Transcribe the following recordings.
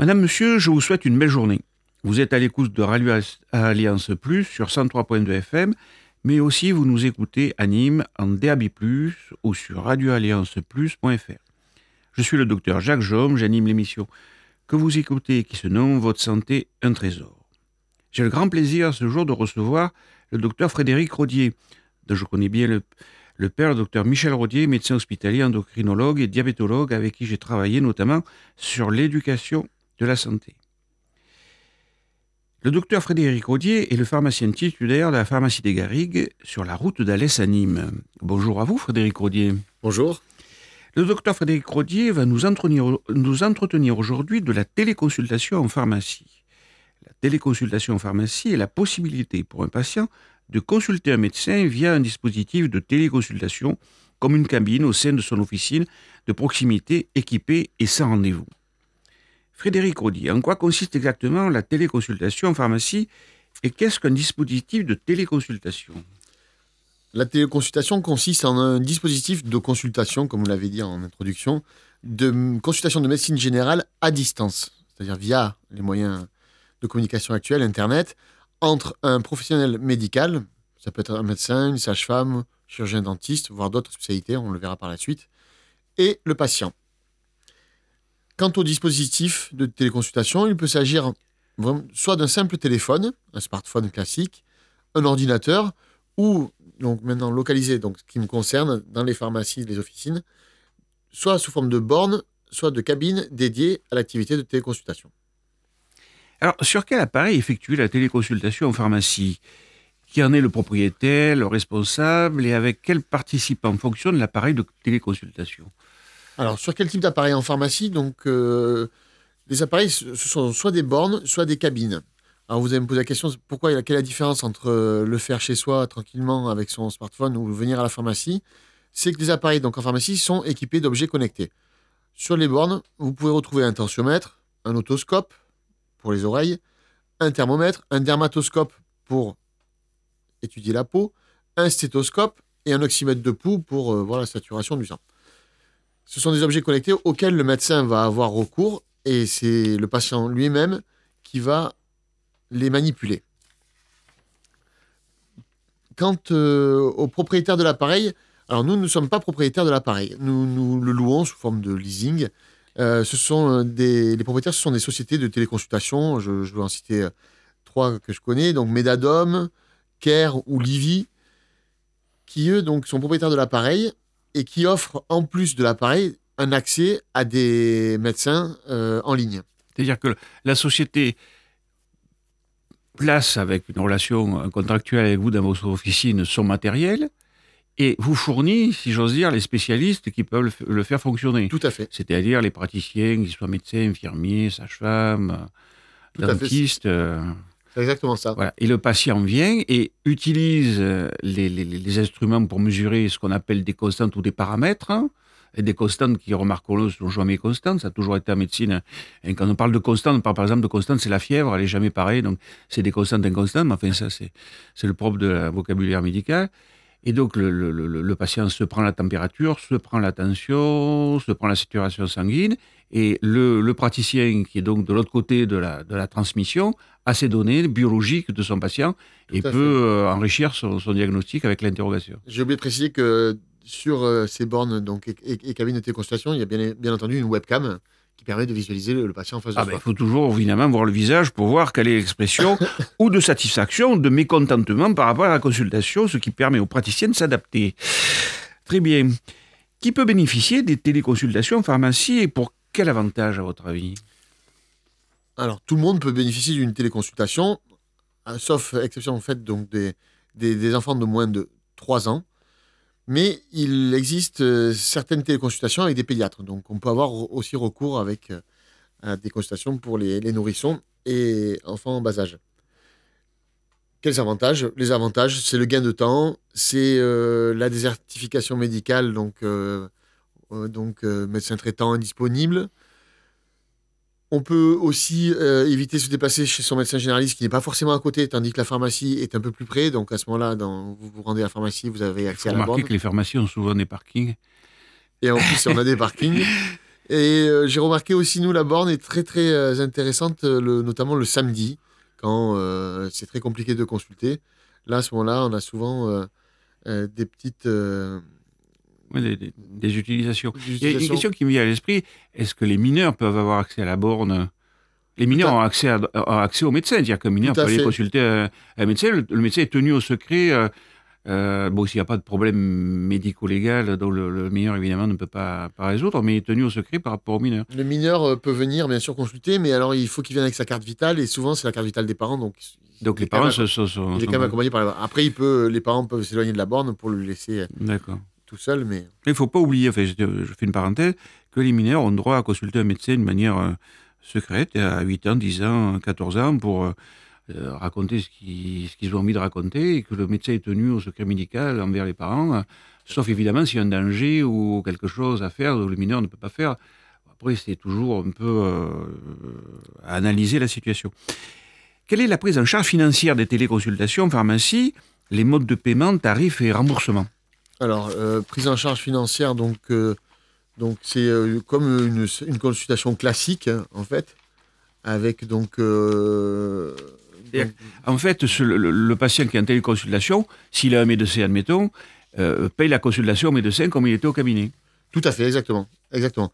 Madame, monsieur, je vous souhaite une belle journée. Vous êtes à l'écoute de Radio Alliance Plus sur 103.2 FM, mais aussi vous nous écoutez à Nîmes en DAB+, ou sur radioallianceplus.fr. Je suis le docteur Jacques Jaume, j'anime l'émission que vous écoutez qui se nomme Votre santé, un trésor. J'ai le grand plaisir ce jour de recevoir le docteur Frédéric Rodier, dont je connais bien le père, le docteur Michel Rodier, médecin hospitalier, endocrinologue et diabétologue, avec qui j'ai travaillé notamment sur l'éducation de la santé. Le docteur Frédéric Rodier est le pharmacien titulaire de la pharmacie des Garrigues sur la route d'Alès à Nîmes. Bonjour à vous, Frédéric Rodier. Bonjour. Le docteur Frédéric Rodier va nous entretenir aujourd'hui de la téléconsultation en pharmacie. La téléconsultation en pharmacie est la possibilité pour un patient de consulter un médecin via un dispositif de téléconsultation, comme une cabine au sein de son officine de proximité équipée et sans rendez-vous. Frédéric Rodier, en quoi consiste exactement la téléconsultation en pharmacie et qu'est-ce qu'un dispositif de téléconsultation ? La téléconsultation consiste en un dispositif de consultation, comme vous l'avez dit en introduction, de consultation de médecine générale à distance, c'est-à-dire via les moyens de communication actuels, Internet, entre un professionnel médical, ça peut être un médecin, une sage-femme, chirurgien dentiste, voire d'autres spécialités, on le verra par la suite, et le patient. Quant au dispositif de téléconsultation, il peut s'agir soit d'un simple téléphone, un smartphone classique, un ordinateur, ou donc maintenant localisé, donc ce qui me concerne, dans les pharmacies, les officines, soit sous forme de borne, soit de cabine dédiée à l'activité de téléconsultation. Alors, sur quel appareil effectuer la téléconsultation en pharmacie ? Qui en est le propriétaire, le responsable, et avec quel participant fonctionne l'appareil de téléconsultation ? Alors, sur quel type d'appareil en pharmacie ? Donc, les appareils, ce sont soit des bornes, soit des cabines. Alors, vous allez me poser la question, quelle est la différence entre le faire chez soi, tranquillement, avec son smartphone, ou venir à la pharmacie ? C'est que les appareils, donc en pharmacie, sont équipés d'objets connectés. Sur les bornes, vous pouvez retrouver un tensiomètre, un otoscope pour les oreilles, un thermomètre, un dermatoscope pour étudier la peau, un stéthoscope et un oxymètre de pouls pour voir la saturation du sang. Ce sont des objets connectés auxquels le médecin va avoir recours et c'est le patient lui-même qui va les manipuler. Quant au propriétaire de l'appareil, alors nous ne sommes pas propriétaires de l'appareil. Nous le louons sous forme de leasing. Les propriétaires, ce sont des sociétés de téléconsultation. Je vais en citer trois que je connais. Donc Medadom, Care ou Livy, qui eux donc, sont propriétaires de l'appareil et qui offrent en plus de l'appareil un accès à des médecins en ligne. C'est-à-dire que la société place avec une relation contractuelle avec vous dans votre officine son matériel et vous fournit, si j'ose dire, les spécialistes qui peuvent le faire fonctionner. Tout à fait. C'est-à-dire les praticiens, qu'ils soient médecins, infirmiers, sages-femmes, dentistes. C'est exactement ça. Voilà. Et le patient vient et utilise les instruments pour mesurer ce qu'on appelle des constantes ou des paramètres. Et des constantes qui, remarquons-le, sont jamais constantes. Ça a toujours été en médecine. Et quand on parle de constantes, on parle par exemple de constantes, c'est la fièvre, elle n'est jamais pareille. Donc, c'est des constantes inconstantes. Mais enfin, ça, c'est le propre de la vocabulaire médical. Et donc, le patient se prend la température, se prend la tension, se prend la saturation sanguine. Et le praticien, qui est donc de l'autre côté de la transmission, a ces données biologiques de son patient et peut enrichir son diagnostic avec l'interrogation. J'ai oublié de préciser que sur ces bornes donc, et cabines de téléconsultation, il y a bien entendu une webcam qui permet de visualiser le patient en face de soi. Il faut toujours évidemment voir le visage pour voir quelle est l'expression ou de satisfaction, de mécontentement par rapport à la consultation, ce qui permet aux praticiens de s'adapter. Très bien. Qui peut bénéficier des téléconsultations en pharmacie et pour quel avantage, à votre avis ? Alors, tout le monde peut bénéficier d'une téléconsultation, sauf exception faite donc des enfants de moins de 3 ans. Mais il existe certaines téléconsultations avec des pédiatres. Donc, on peut avoir aussi recours à des consultations pour les nourrissons et enfants en bas âge. Quels avantages ? Les avantages, c'est le gain de temps, c'est la désertification médicale, donc médecin traitant indisponible. On peut aussi éviter de se déplacer chez son médecin généraliste qui n'est pas forcément à côté, tandis que la pharmacie est un peu plus près. Donc à ce moment-là, vous vous rendez à la pharmacie, vous avez accès à la borne. Remarquez que les pharmacies ont souvent des parkings. Et en plus, on a des parkings. Et j'ai remarqué aussi, nous, la borne est très, très intéressante, notamment le samedi, quand c'est très compliqué de consulter. Là, à ce moment-là, on a souvent des petites Ouais, des utilisations. Il y a une utilisations. question qui me vient à l'esprit. Est-ce que les mineurs peuvent avoir accès à la borne? Les Tout mineurs à, ont accès au médecin. C'est-à-dire qu'un tout mineur peut à aller fait. consulter un médecin. Le médecin est tenu au secret. Bon, s'il n'y a pas de problème médico-légal dont le mineur, évidemment, ne peut pas résoudre, mais il est tenu au secret par rapport au mineur. Le mineur peut venir, bien sûr, consulter, mais alors il faut qu'il vienne avec sa carte vitale, et souvent, c'est la carte vitale des parents, donc Donc il est les quand parents même, il est quand même accompagné par. Après, les parents peuvent s'éloigner de la borne pour le laisser D'accord. tout seul, mais Il ne faut pas oublier, enfin, je fais une parenthèse, que les mineurs ont droit à consulter un médecin de manière secrète à 8 ans, 10 ans, 14 ans pour raconter ce qu'ils ont envie de raconter et que le médecin est tenu au secret médical envers les parents, sauf évidemment s'il y a un danger ou quelque chose à faire où le mineur ne peut pas faire. Après, c'est toujours un peu à analyser la situation. Quelle est la prise en charge financière des téléconsultations en pharmacie, les modes de paiement, tarifs et remboursement? alors prise en charge financière, donc c'est comme une consultation classique, hein, en fait, avec C'est-à-dire En fait, le patient qui est en téléconsultation, s'il a un médecin, admettons, paye la consultation au médecin comme il était au cabinet. tout à fait, exactement, exactement.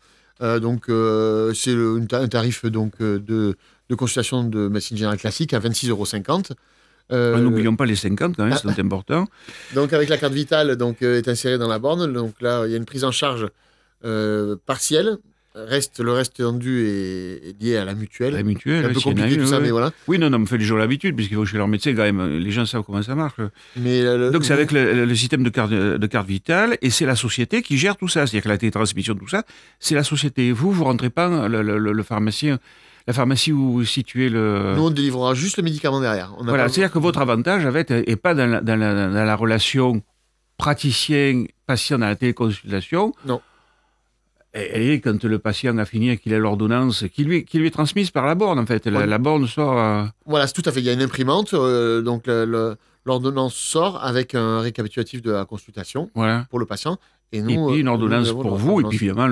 C'est un tarif de consultation de médecine générale classique à 26,50 €. Euh, N'oublions pas les 50 quand même, ah, c'est important. donc avec la carte vitale est insérée dans la borne. Donc là, il y a une prise en charge partielle. Le reste tendu est lié à la mutuelle. La C'est mutuelle, un ouais, peu s'il y en a compliqué une. tout ça, Ouais, mais ouais. voilà. Oui, non, non, mais fait les gens l'habitude, puisqu'ils vont chez leur médecin quand même. Les gens savent comment ça marche. Mais Donc c'est avec le système de carte vitale et c'est la société qui gère tout ça. C'est-à-dire que la télétransmission, tout ça, c'est la société. Vous rentrez pas le pharmacien, la pharmacie où vous situez nous, on délivrera juste le médicament derrière. On n'a Voilà, pas. c'est-à-dire que votre avantage est pas dans la relation praticien-patient dans la téléconsultation. Non. Elle est quand le patient a fini et qu'il a l'ordonnance qui lui est transmise par la borne, en fait. La borne sort. Voilà, c'est tout à fait. Il y a une imprimante. L'ordonnance sort avec un récapitulatif de la consultation Voilà. pour le patient. Et Et nous, puis une nous ordonnance avons pour vous. Et puis l'ordonnance. évidemment,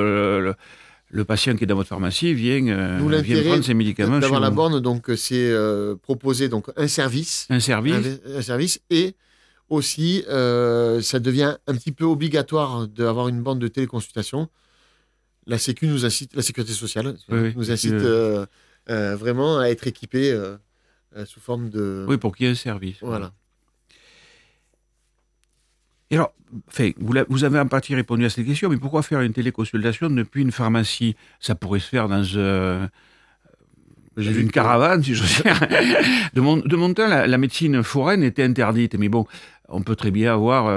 le patient qui est dans votre pharmacie Nous, vient l'intérêt prendre ses médicaments chez d'avoir la vous. borne, c'est proposer un service, Un service. un service, et aussi ça devient un petit peu obligatoire d'avoir une borne de téléconsultation. La Sécu nous incite, la Sécurité sociale Oui, oui. nous incite vraiment à être équipés sous forme de. Oui, pour qu'il y ait un service. Voilà. Et alors, enfin, vous avez en partie répondu à cette question, mais pourquoi faire une téléconsultation depuis une pharmacie? Ça pourrait se faire dans J'ai vu une que- caravane, si je veux dire. De mon temps, la médecine foraine était interdite, mais bon, on peut très bien avoir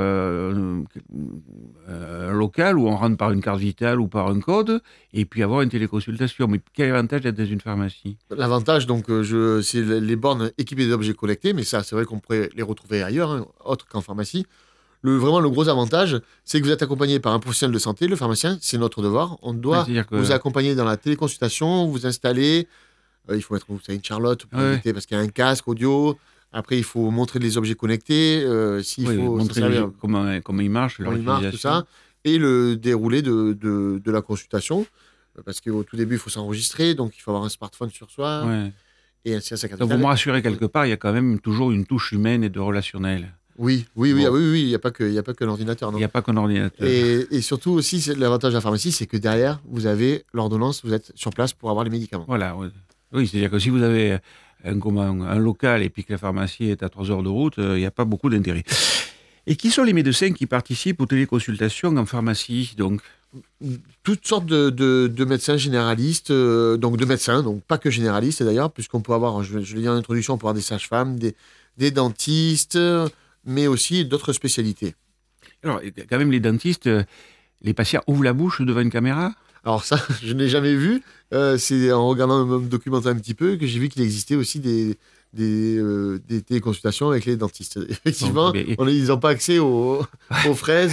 un local où on rentre par une carte vitale ou par un code, et puis avoir une téléconsultation. Mais quel avantage d'être dans une pharmacie? L'avantage, c'est les bornes équipées d'objets collectés, mais ça, c'est vrai qu'on pourrait les retrouver ailleurs, hein, autre qu'en pharmacie. Vraiment, le gros avantage, c'est que vous êtes accompagné par un professionnel de santé, le pharmacien, c'est notre devoir. On Ouais, doit c'est-à-dire que... vous accompagner dans la téléconsultation, vous installer. Il faut mettre, vous savez, une charlotte pour Ouais. éviter, parce qu'il y a un casque audio. Après, il faut montrer les objets connectés, s'il Oui, faut se montrer servir, comment ils marchent, leur comment ils marchent, tout utilisation. ça. Et le déroulé de la consultation. Parce qu'au tout début, il faut s'enregistrer, donc il faut avoir un smartphone sur soi Ouais. et ainsi à sa carte Donc vous vitale. me rassurez quelque part, il y a quand même toujours une touche humaine et de relationnel. Oui, Bon. il n'y a pas que l'ordinateur. Il Non. n'y a pas qu'un ordinateur. Et surtout aussi, l'avantage de la pharmacie, c'est que derrière, vous avez l'ordonnance, vous êtes sur place pour avoir les médicaments. Voilà. Ouais. Oui, c'est-à-dire que si vous avez un local et puis que la pharmacie est à 3 heures de route, il n'y a pas beaucoup d'intérêt. Et qui sont les médecins qui participent aux téléconsultations en pharmacie, donc? Toutes sortes de médecins généralistes, donc de médecins, donc pas que généralistes d'ailleurs, puisqu'on peut avoir, je l'ai dit en introduction, on peut avoir des sages-femmes, des dentistes, mais aussi d'autres spécialités. Alors, quand même, les dentistes, les patients ouvrent la bouche devant une caméra? Alors ça, je n'ai jamais vu. C'est en regardant, me documentant un petit peu, que j'ai vu qu'il existait aussi des téléconsultations avec les dentistes. Effectivement, Donc, ils n'ont pas accès aux fraises.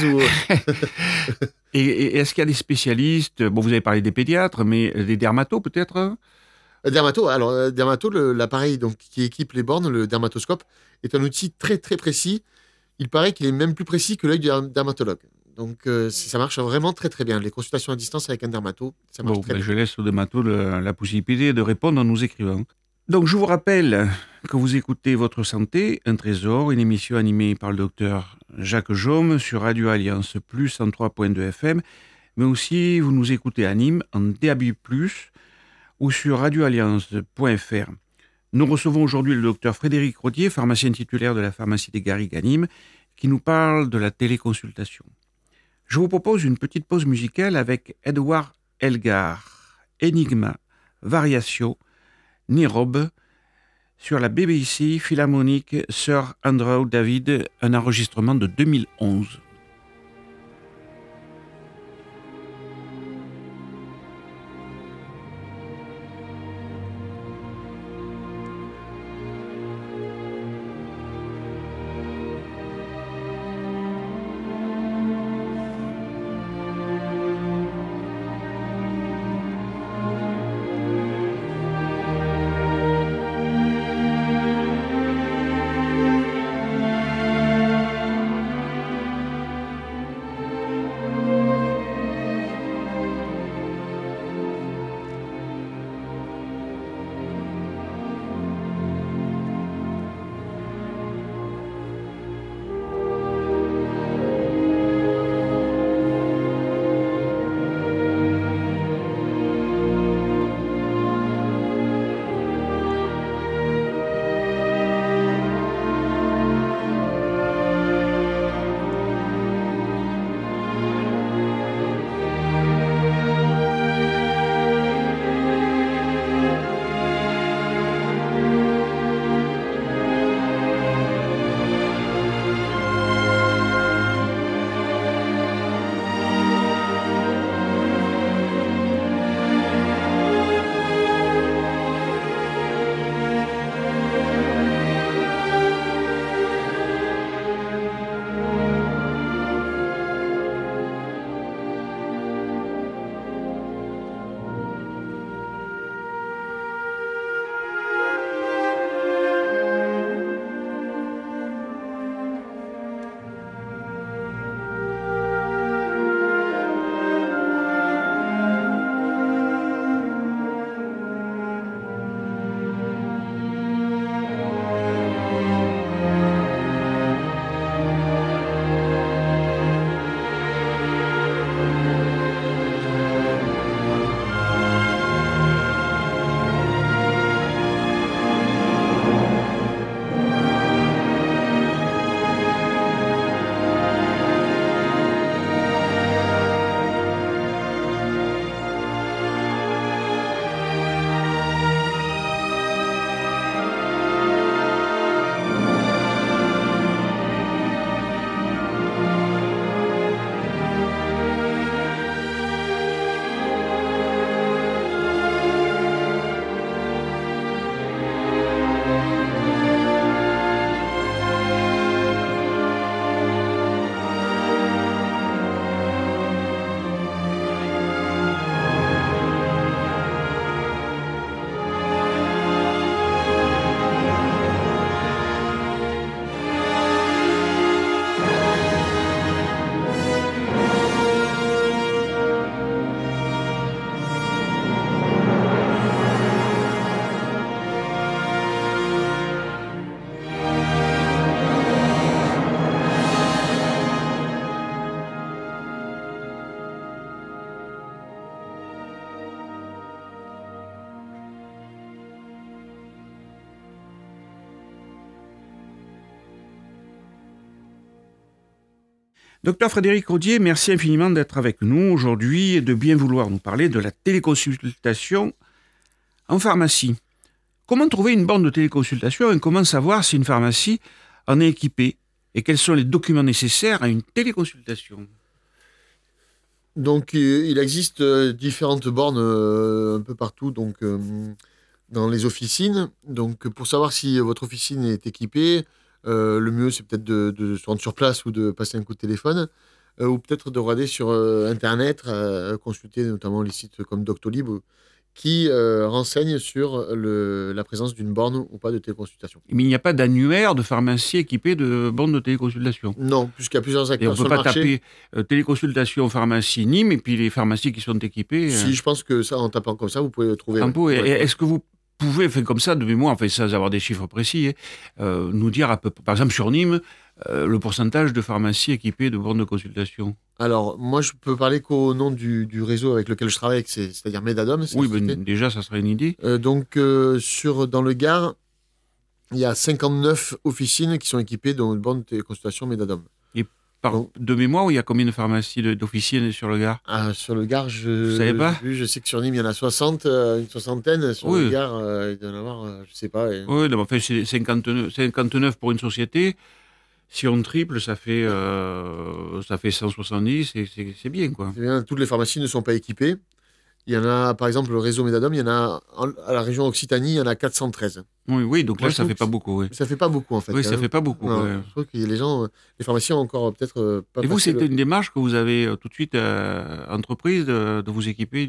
Et est-ce qu'il y a des spécialistes? Bon, vous avez parlé des pédiatres, mais des dermatos peut-être? Dermato, l'appareil qui équipe les bornes, le dermatoscope, est un outil très très précis. Il paraît qu'il est même plus précis que l'œil du dermatologue. Donc, ça marche vraiment très très bien. Les consultations à distance avec un dermato, ça marche Bon, très ben, bien. je laisse au dermato la possibilité de répondre en nous écrivant. Donc, je vous rappelle que vous écoutez Votre Santé, un trésor, une émission animée par le docteur Jacques Jaume sur Radio Alliance Plus 103.2 FM, mais aussi vous nous écoutez à Nîmes en DAB+, ou sur radioalliance.fr. Nous recevons aujourd'hui le docteur Frédéric Rodier, pharmacien titulaire de la pharmacie des Garrigues à Nîmes, qui nous parle de la téléconsultation. Je vous propose une petite pause musicale avec Edward Elgar, Enigma, Variatio, Nirobe, sur la BBC Philharmonic Sir Andrew David, un enregistrement de 2011. Docteur Frédéric Rodier, merci infiniment d'être avec nous aujourd'hui et de bien vouloir nous parler de la téléconsultation en pharmacie. Comment trouver une borne de téléconsultation et comment savoir si une pharmacie en est équipée et quels sont les documents nécessaires à une téléconsultation? Donc, il existe différentes bornes un peu partout, donc dans les officines. Donc, pour savoir si votre officine est équipée, le mieux c'est peut-être de se rendre sur place ou de passer un coup de téléphone, ou peut-être de regarder sur Internet, consulter notamment les sites comme Doctolib qui renseigne sur la présence d'une borne ou pas de téléconsultation. Mais il n'y a pas d'annuaire de pharmacie équipée de bornes de téléconsultation. Non, puisqu'il y a plusieurs Et on acteurs ne sur peut le pas marché. taper téléconsultation pharmacie Nîmes et puis les pharmacies qui sont équipées. Si, je pense que ça, en tapant comme ça, vous pouvez le trouver. Un Ouais. peu. Ouais. Est-ce que vous pouvez, enfin, comme ça, de mémoire, enfin, sans avoir des chiffres précis, nous dire, par exemple, sur Nîmes, le pourcentage de pharmacies équipées de bornes de consultation? Alors, moi, je peux parler qu'au nom du réseau avec lequel je travaille, c'est-à-dire Medadom. Oui, déjà, ça serait une idée. Donc, dans le Gard, il y a 59 officines qui sont équipées de bornes de téléconsultation Medadom. Et Donc, de mémoire, il y a combien de pharmacies d'officines sur le Gard? sur le Gard, Vous savez pas? je sais que sur Nîmes, il y en a 60, une soixantaine. Sur le Gard, il doit y en avoir, je sais pas. Oui, non, enfin, c'est 59 pour une société. Si on triple, ça fait 170, c'est bien, quoi. C'est bien, toutes les pharmacies ne sont pas équipées. Il y en a, par exemple, le réseau Medadom, il y en a à la région Occitanie, il y en a 413. Oui, donc Moi, là, je ça trouve fait que pas beaucoup, oui. ça fait pas beaucoup, en fait. Oui, ça fait pas beaucoup. Non, Ouais. je trouve que les pharmacies ont encore peut-être pas Et vous, passé c'était une démarche que vous avez tout de suite entreprise de vous équiper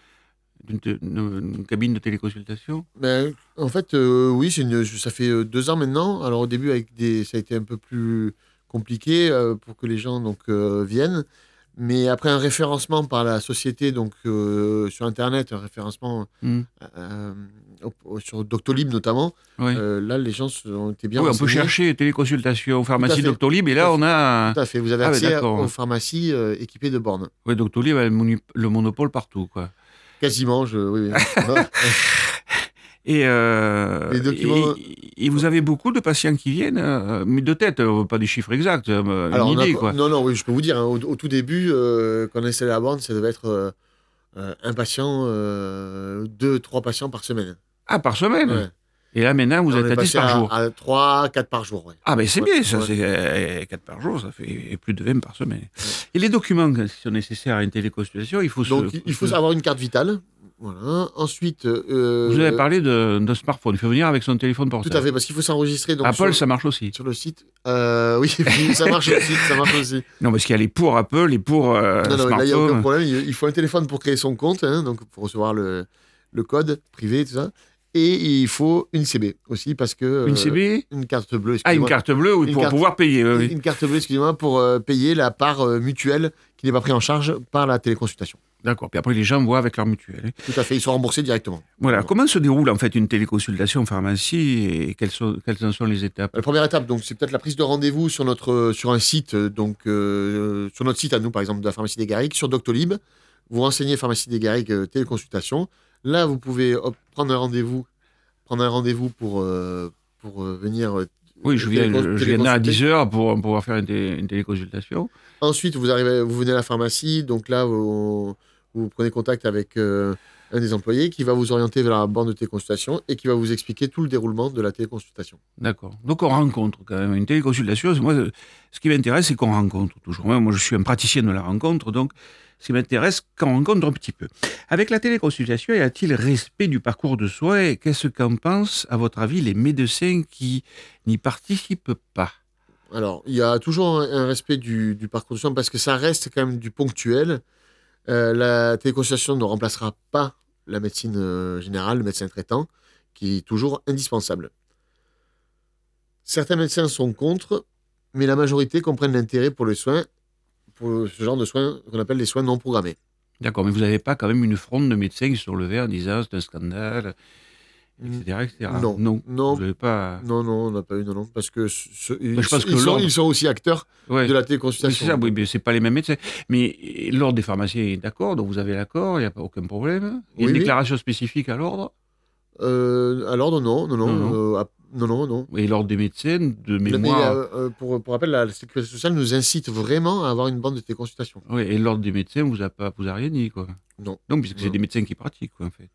d'une cabine de téléconsultation? Mais, en fait, oui, ça fait 2 ans maintenant. Alors, au début, ça a été un peu plus compliqué pour que les gens viennent. Mais après un référencement par la société, sur Internet, un référencement Hmm. euh, sur Doctolib notamment, Oui. là, les gens ont été bien Oui, on peut renseignés. chercher téléconsultation, pharmacie fait. Doctolib, et là, on a. Tout à fait. Vous avez Ah, ouais, accès d'accord. aux pharmacies équipées de bornes. Oui, Doctolib a le monopole partout, quoi. Quasiment, oui. Et, Les documents- et vous avez beaucoup de patients qui viennent, mais de tête, pas des chiffres exacts, Alors, une idée, quoi. non, oui, je peux vous dire, hein, au tout début, quand on a installé la borne, ça devait être un patient, 2, 3 patients par semaine. Ah, par semaine? Ouais. Et là, maintenant, vous On êtes est à 10 passé par jour. à 3, 4 par jour. Ouais. Ah, ben c'est Ouais, bien, ça, ouais. c'est 4 par jour, ça fait plus de 20 par semaine. Et les documents qui sont nécessaires à une téléconsultation, il faut Donc, il faut avoir une carte vitale. Voilà. Ensuite, Vous avez parlé d'un smartphone, il faut venir avec son téléphone tout portable. à fait, parce qu'il faut s'enregistrer. Donc, Apple, ça marche aussi. sur le site. Oui, ça marche aussi. Ça marche aussi. Non, parce qu'il y a les pour Apple, les pour Non, là, il n'y a aucun smartphone. problème. Il faut un téléphone pour créer son compte, hein, donc pour recevoir le code privé, tout ça. Et il faut une CB aussi, parce que. Une CB? Une carte bleue, Ah, une excusez-moi. carte bleue, oui, Une pour carte- pouvoir payer. Oui. Une carte bleue, excusez-moi, pour payer la part mutuelle qui n'est pas prise en charge par la téléconsultation. D'accord, puis après, les gens voient avec leur mutuelle. Hein. Tout à fait, ils sont remboursés directement. Voilà, comment se déroule en fait une téléconsultation en pharmacie et quelles en sont les étapes? La première étape, donc, c'est peut-être la prise de rendez-vous sur un site, sur notre site à nous, par exemple, de la pharmacie des Garrigues, sur Doctolib. Vous renseignez pharmacie des Garrigues téléconsultation. Là, vous pouvez prendre un rendez-vous pour venir. Oui, je viens là à téléconsulter. 10h pour pouvoir faire une téléconsultation. Ensuite, vous venez à la pharmacie, donc là, vous prenez contact avec un des employés qui va vous orienter vers la borne de téléconsultation et qui va vous expliquer tout le déroulement de la téléconsultation. D'accord. Donc on rencontre quand même une téléconsultation. Moi, ce qui m'intéresse, c'est qu'on rencontre toujours. Moi, je suis un praticien de la rencontre, donc ce qui m'intéresse, qu'on rencontre un petit peu. Avec la téléconsultation, y a-t-il respect du parcours de soins et qu'est-ce qu'en pensent, à votre avis, les médecins qui n'y participent pas? Alors, il y a toujours un respect du parcours de soins parce que ça reste quand même du ponctuel. La téléconsultation ne remplacera pas la médecine générale, le médecin traitant, qui est toujours indispensable. Certains médecins sont contre, mais la majorité comprennent l'intérêt pour ce genre de soins qu'on appelle les soins non programmés. D'accord, mais vous n'avez pas quand même une fronde de médecins qui se sont levés en disant c'est un scandale, etc. etc. Non. Vous n'avez pas... Non, on n'a pas eu, non, parce que ils sont aussi acteurs Ouais. de la Oui, téléconsultation. c'est ça, oui, mais c'est pas les mêmes médecins. Mais l'ordre des pharmaciens est d'accord, donc vous avez l'accord, il n'y a pas aucun problème. Il y a une Oui. déclaration spécifique à l'ordre, À l'ordre, non. non. Et l'ordre des médecins, de Mais, mémoire. pour rappel, la sécurité sociale nous incite vraiment à avoir une bande de téléconsultation. Oui, et l'ordre des médecins vous a rien dit, quoi. Non. Donc, puisque c'est Non. des médecins qui pratiquent, quoi, en fait.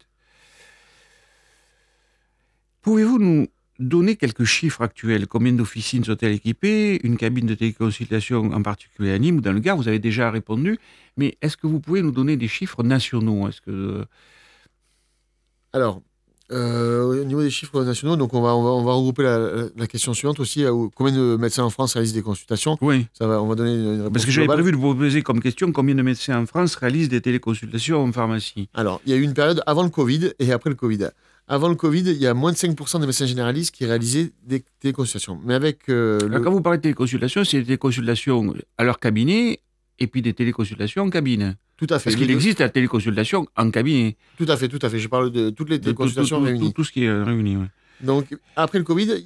Pouvez-vous nous donner quelques chiffres actuels? Combien d'officines sont-elles équipées? Une cabine de téléconsultation en particulier à Nîmes ou dans le Gard? Vous avez déjà répondu. Mais est-ce que vous pouvez nous donner des chiffres nationaux? Alors, Au niveau des chiffres nationaux, donc on va regrouper la question suivante aussi. Combien de médecins en France réalisent des consultations? Oui. On va donner une réponse Parce que j'avais globale. prévu de vous poser comme question combien de médecins en France réalisent des téléconsultations en pharmacie. Alors, il y a eu une période avant le Covid et après le Covid. Avant le Covid, il y a moins de 5% des médecins généralistes qui réalisaient des téléconsultations. Mais avec Alors, quand vous parlez de téléconsultation, c'est des téléconsultations à leur cabinet et puis des téléconsultations en cabine. Tout à fait. Parce qu'il existe la téléconsultation en cabinet. Tout à fait. Je parle de toutes les De téléconsultations réunies. tout ce qui est réuni, oui. Donc, après le Covid,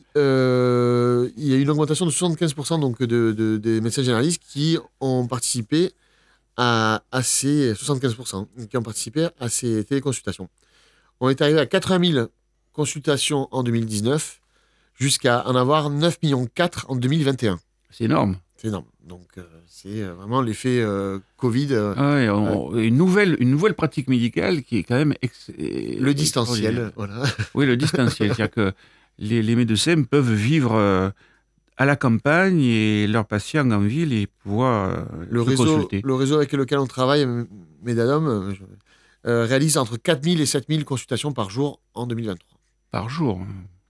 il y a eu une augmentation de 75% donc, des médecins généralistes qui ont participé à ces 75%, qui ont participé à ces téléconsultations. On est arrivé à 80 000 consultations en 2019, jusqu'à en avoir 9,4 millions en 2021. C'est énorme. C'est énorme. Donc, c'est vraiment l'effet Covid. Une nouvelle pratique médicale qui est quand même... Le distanciel, voilà. Oui, le distanciel. C'est-à-dire que les médecins peuvent vivre à la campagne et leurs patients en ville et pouvoir se consulter. Le réseau avec lequel on travaille, Medadom, réalise entre 4 000 et 7 000 consultations par jour en 2023. Par jour.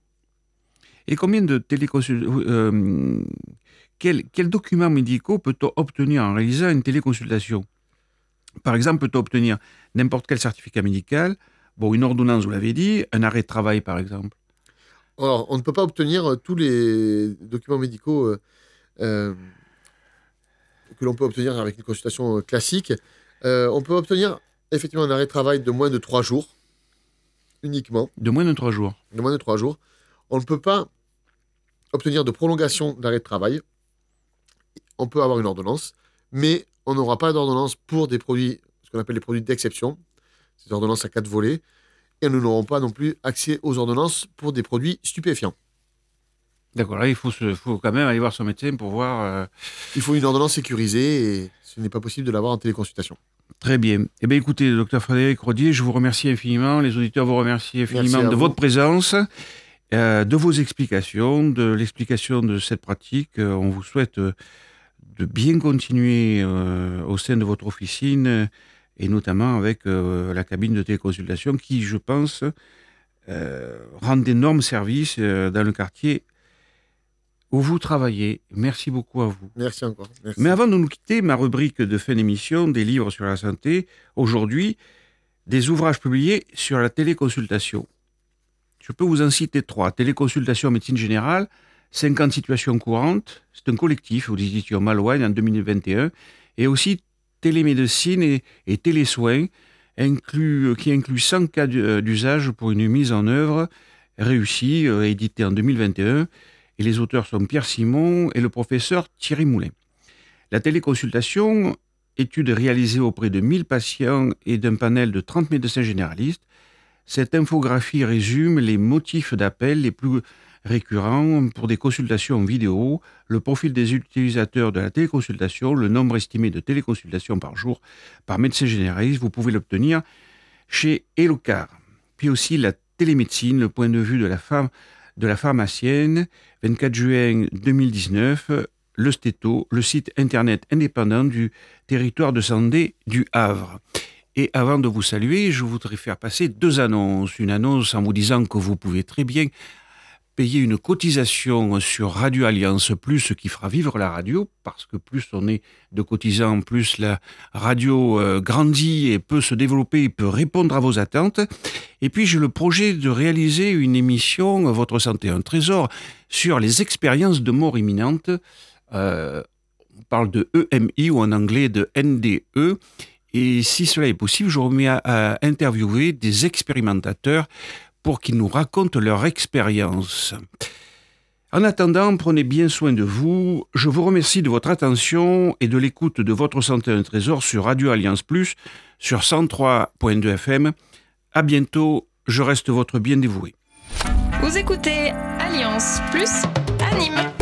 Et combien de téléconsultations... Quels documents médicaux peut-on obtenir en réalisant une téléconsultation? Par exemple, peut-on obtenir n'importe quel certificat médical, une ordonnance, vous l'avez dit, un arrêt de travail, par exemple? Alors, on ne peut pas obtenir tous les documents médicaux que l'on peut obtenir avec une consultation classique. On peut obtenir effectivement un arrêt de travail de moins de 3 jours, uniquement. De moins de 3 jours. De moins de 3 jours. On ne peut pas obtenir de prolongation d'arrêt de travail. On peut avoir une ordonnance, mais on n'aura pas d'ordonnance pour des produits, ce qu'on appelle les produits d'exception, ces ordonnances à 4 volets, et nous n'aurons pas non plus accès aux ordonnances pour des produits stupéfiants. D'accord, là, il faut quand même aller voir son médecin pour voir... Il faut une ordonnance sécurisée, et ce n'est pas possible de l'avoir en téléconsultation. Très bien. Eh bien, écoutez, docteur Frédéric Rodier, je vous remercie infiniment, les auditeurs vous remercient infiniment de votre présence, de vos explications, de l'explication de cette pratique. On vous souhaite... de bien continuer au sein de votre officine et notamment avec la cabine de téléconsultation qui, je pense, rend d'énormes services dans le quartier où vous travaillez. Merci beaucoup à vous. Merci encore. Merci. Mais avant de nous quitter, ma rubrique de fin d'émission, des livres sur la santé, aujourd'hui, des ouvrages publiés sur la téléconsultation. Je peux vous en citer 3. Téléconsultation en médecine générale, 50 situations courantes, c'est un collectif aux éditions Malouane en 2021, et aussi télémédecine et télésoins, qui inclut 100 cas d'usage pour une mise en œuvre réussie, édité en 2021, et les auteurs sont Pierre Simon et le professeur Thierry Moulin. La téléconsultation, étude réalisée auprès de 1000 patients et d'un panel de 30 médecins généralistes, cette infographie résume les motifs d'appel les plus récurrents pour des consultations vidéo, le profil des utilisateurs de la téléconsultation, le nombre estimé de téléconsultations par jour par médecin généraliste. Vous pouvez l'obtenir chez Elocar. Puis aussi la télémédecine, le point de vue de la pharmacienne, 24 juin 2019, le Stéto, le site internet indépendant du territoire de santé du Havre. Et avant de vous saluer, je voudrais faire passer 2 annonces. Une annonce en vous disant que vous pouvez très bien payer une cotisation sur Radio Alliance Plus, ce qui fera vivre la radio, parce que plus on est de cotisants, plus la radio grandit et peut se développer, et peut répondre à vos attentes. Et puis j'ai le projet de réaliser une émission, Votre santé, un trésor, sur les expériences de mort imminente. On parle de EMI ou en anglais de NDE. Et si cela est possible, je remets à interviewer des expérimentateurs pour qu'ils nous racontent leur expérience. En attendant, prenez bien soin de vous. Je vous remercie de votre attention et de l'écoute de Votre santé, un trésor sur Radio Alliance Plus, sur 103.2 FM. À bientôt, je reste votre bien dévoué. Vous écoutez Alliance Plus à Nîmes.